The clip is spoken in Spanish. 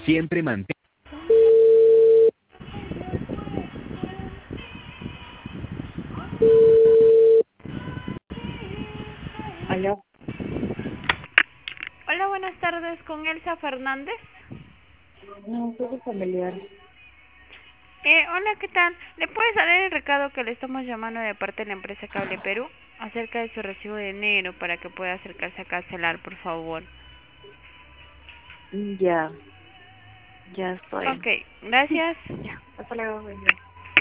Siempre mantén. Aló, Hola, buenas tardes, con Elsa Fernández. no, soy familiar. Hola, ¿qué tal? ¿Le puedes dar el recado que le estamos llamando de parte de la empresa Cable Perú acerca de su recibo de enero para que pueda acercarse a cancelar, por favor? Ya, ya estoy. Ok, gracias. Ya, hasta luego, buen día.